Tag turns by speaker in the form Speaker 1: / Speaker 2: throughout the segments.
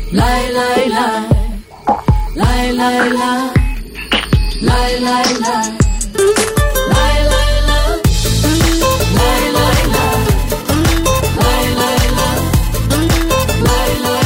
Speaker 1: Lai lai lai, lai lai lai, lai lai lai, lai lai lai, lai lai lai, lai lai lai, lai lai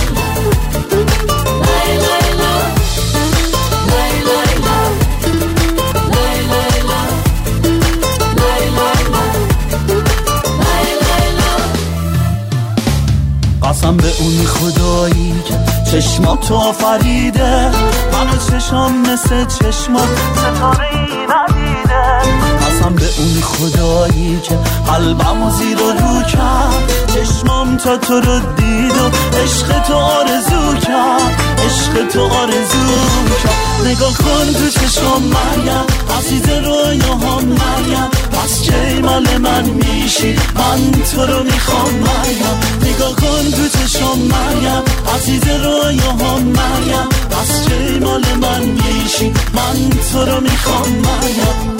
Speaker 2: قسم به اون خدایی که چشماتو آفریده، منو چشام مثل چشمات ستاره ای ندیده. قسم به اون خدایی که قلبمو زیر و رو کرد، چشمام تا تو رو دید و عشق تو آرزو کرد، عشق تو آرزو کرد. نگاه کن تو چشم مریم، عزیز رویاهام مریم، پس کی مال من میشی؟ من تو رو میخوام مریم. نگاه کن تو چشم مریم، عزیز رویاهام مریم، پس کی مال من میشی؟ من تو رو میخوام مریم.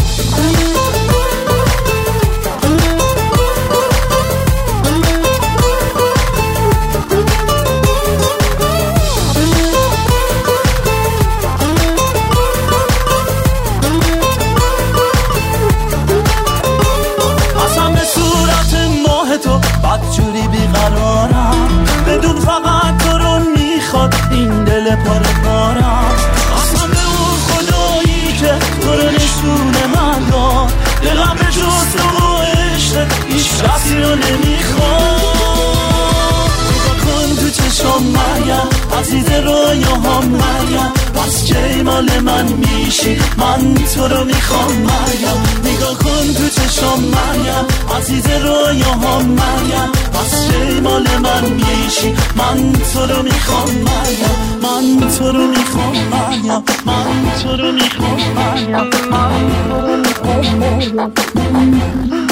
Speaker 2: بدجوری بیقرارم، بدون فقط تو رو میخواد این دل پاره پارم. قسم به اون خدایی که تو رو نشونه من داد، دلم به جز تو و عشق هیچ کسی رو نمیخواد. نگاه کن تو چشم مریم، عزیز رویاهام مریم، پس کی مال من میشی؟ من تو رو میخوام مریم. نگاه کن تو چشم مریم، عزیز رویاهام مریم، پس کی مال من میشی؟ من تو رو میخوام مریم، من تو رو میخوام مریم، من تو رو میخوام مریم، من تو رو میخوام مریم.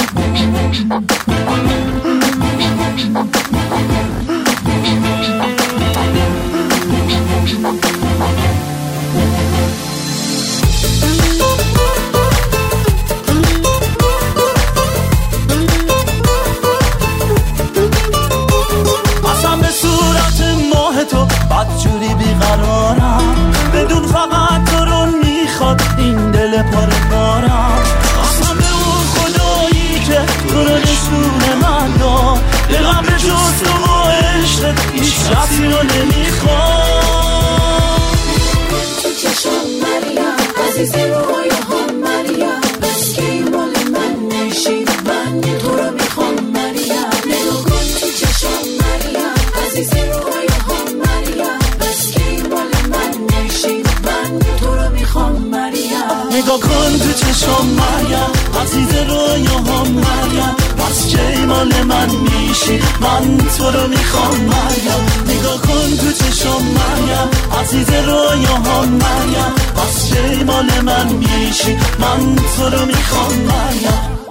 Speaker 2: بدجوری بیقرارم، بدون فقط تو رو میخواد این دل پاره پارم. قسم به اون خدایی که تو رو نشونه من داد، دلم به جز تو و عشق هیچ کسی رو نمیخواد.
Speaker 1: تو چشم مریم، عزیز رویاهام مریم، بس کی مال من میشی؟ من تو رو میخوام مریم. نگاه کن تو چشم مریم، عزیز رویاهام مریم، بس کی مال من میشی؟ من تو رو میخوام مریم.
Speaker 2: نگاه کن تو چشم مریم، عزیز رویاهام مریم، پس کی مال من میشی؟ من تو رو میخوام مریم. نگاه کن تو چشم مریم، عزیز رویاهام مریم، پس کی مال من میشی؟ من تو رو میخوام مریم.